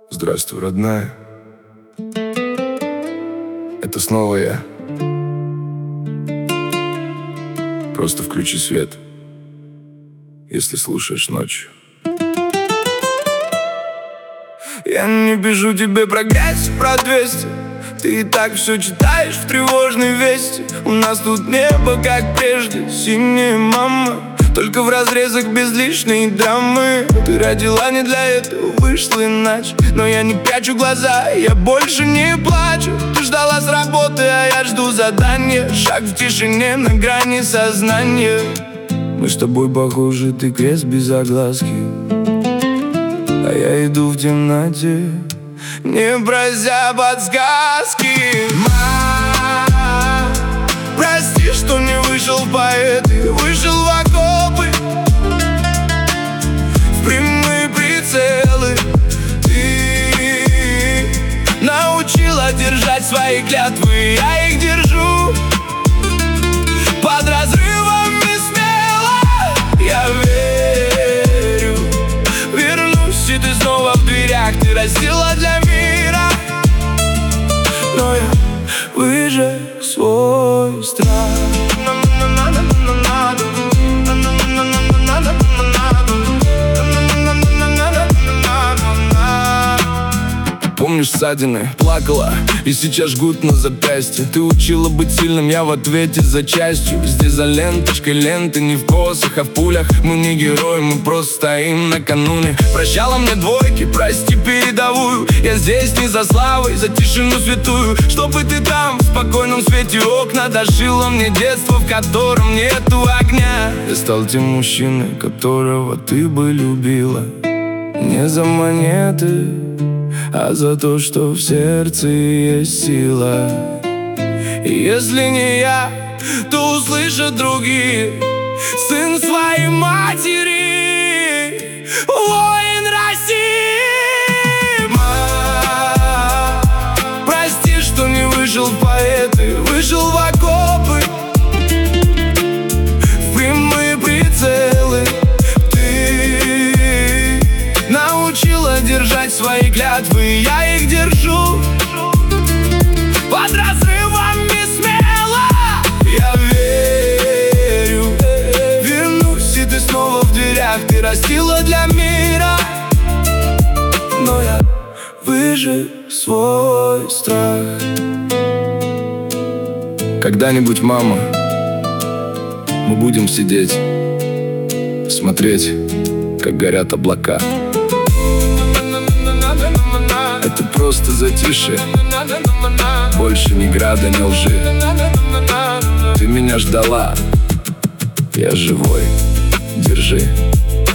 Здравствуй, родная. Это снова я. Просто включи свет, если слушаешь ночью. Я не пишу тебе про грязь, про 200. Ты и так все читаешь в тревожной вести. У нас тут небо, как прежде, синее, мама, только в разрезах без лишней драмы. Ты родила не для этого, вышло иначе. Но я не прячу глаза, я больше не плачу. Ты ждала с работы, а я жду задания. Шаг в тишине на грани сознания. Мы с тобой похожи, ты крест без огласки, а я иду в темноте, не прося подсказки. Прости, что не вышел в поэты, вышел в окопы, в прямые прицелы. Ты научила держать свои клятвы, я их держу под разрывами смело. Я верю, вернусь, и ты снова в дверях. Ты растила для мира, но я выжег свой страх. Помнишь ссадины, плакала, и сейчас жгут на запястье. Ты учила быть сильным, я в ответе за частью. Здесь за ленточкой ленты, не в косах, а в пулях. Мы не герои, мы просто стоим накануне. Прощала мне двойки, прости передовую. Я здесь не за славой, за тишину святую. Чтобы ты там, в спокойном свете окна, дожила мне детство, в котором нету огня. Я стал тем мужчиной, которого ты бы любила. Не за монеты, а за то, что в сердце есть сила. И если не я, то услышат другие. Сын своей матери, воин России. Прости, что не вышел в поэты, вышел в окопы, в прямые прицелы. Ты научила держать свои клятвы, я их держу под разрывами смело. Я верю, вернусь, и ты снова в дверях. Ты растила для мира, но я выжег свой страх. Когда-нибудь, мама, мы будем сидеть, смотреть, как горят облака. Это просто затишье, больше ни града, ни лжи. Ты меня ждала, я живой, держи.